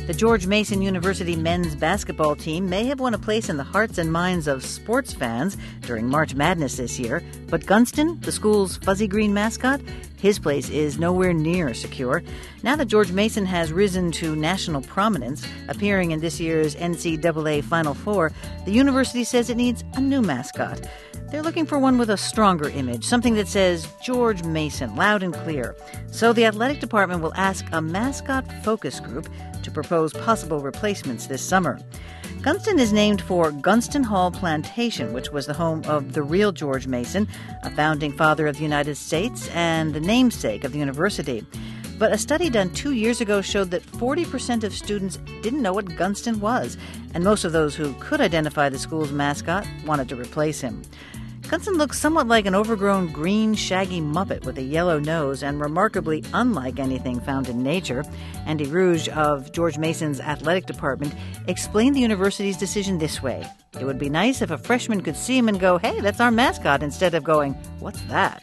The George Mason University men's basketball team may have won a place in the hearts and minds of sports fans during March Madness this year, but Gunston, the school's fuzzy green mascot, his place is nowhere near secure. Now that George Mason has risen to national prominence, appearing in this year's NCAA Final Four, the university says it needs a new mascot. They're looking for one with a stronger image, something that says George Mason, loud and clear. So the athletic department will ask a mascot focus group to propose possible replacements this summer. Gunston is named for Gunston Hall Plantation, which was the home of the real George Mason, a founding father of the United States and the namesake of the university. But a study done 2 years ago showed that 40% of students didn't know what Gunston was, and most of those who could identify the school's mascot wanted to replace him. Gunston looks somewhat like an overgrown green, shaggy Muppet with a yellow nose and remarkably unlike anything found in nature. Andy Rouge of George Mason's athletic department explained the university's decision this way. It would be nice if a freshman could see him and go, "Hey, that's our mascot," instead of going, "What's that?"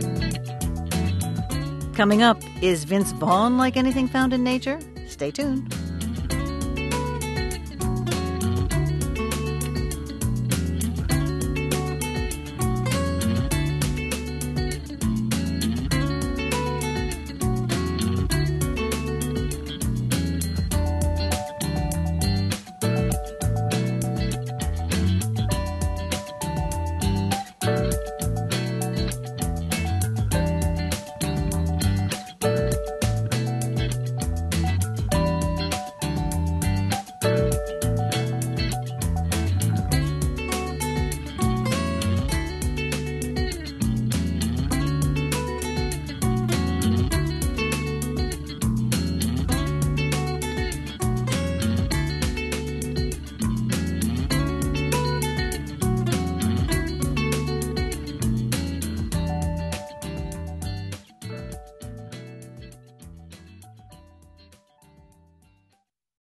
Coming up, is Vince Vaughn like anything found in nature? Stay tuned.